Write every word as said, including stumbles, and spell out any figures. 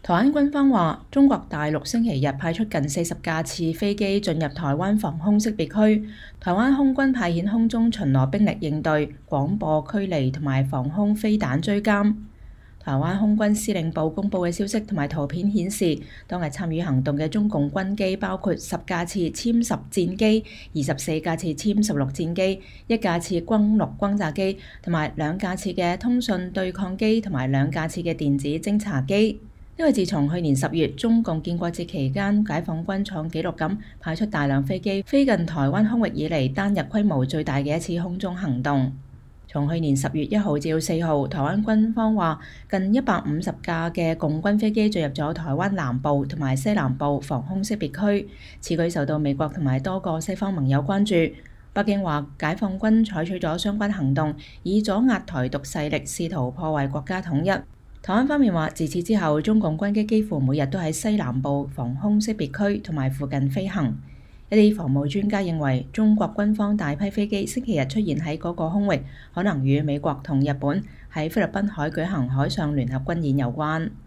台灣軍方話，中國大陸星期日派出近四十架次飛機進入台灣防空識別區，台灣空軍派遣空中巡邏兵力應對、廣播驅離同埋防空飛彈追監。台灣空軍司令部公布嘅消息同埋圖片顯示，當日參與行動嘅中共軍機包括十架次殲十戰機、二十四架次殲十六戰機、一架次轟六轟炸機同埋兩架次嘅通訊對抗機同埋兩架次嘅電子偵察機。因為自從去年十月中共建國節期間，解放軍創紀錄咁派出大量飛機飛近台灣空域以嚟，單日規模最大嘅一次空中行動。從去年十月一號至到四號，台灣軍方話近一百五十架嘅共軍飛機進入咗台灣南部同埋西南部防空識別區，此舉受到美國同埋多個西方盟友關注。北京話解放軍採取咗相關行動，以阻壓台獨勢力試圖破壞國家統一。台灣方面話，自此之後，中共軍機幾乎每日都喺西南部防空識別區同埋附近飛行。一啲防務專家認為，中國軍方大批飛機星期日出現喺嗰個空域，可能與美國同日本喺菲律賓海舉行海上聯合軍演有關。